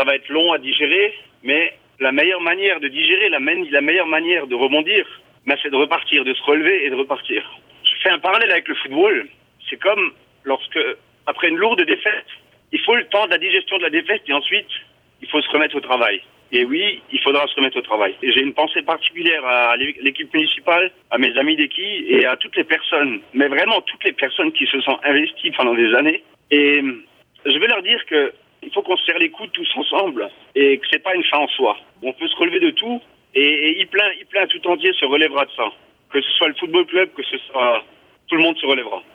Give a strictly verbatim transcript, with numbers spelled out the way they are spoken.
va être long à digérer, mais la meilleure manière de digérer, la, me- la meilleure manière de rebondir, ben, c'est de repartir, de se relever et de repartir. Je fais un parallèle avec le football. C'est comme lorsque, après une lourde défaite, il faut le temps de la digestion de la défaite et ensuite, il faut se remettre au travail. Et oui, il faudra se remettre au travail. Et j'ai une pensée particulière à l'équipe municipale, à mes amis d'équipe et à toutes les personnes, mais vraiment toutes les personnes qui se sont investies pendant des années. Et je vais leur dire que il faut qu'on se serre les coudes tous ensemble et que c'est pas une fin en soi. On peut se relever de tout et, et Ypelin, Ypelin tout entier se relèvera de ça. Que ce soit le football club, que ce soit... Tout le monde se relèvera.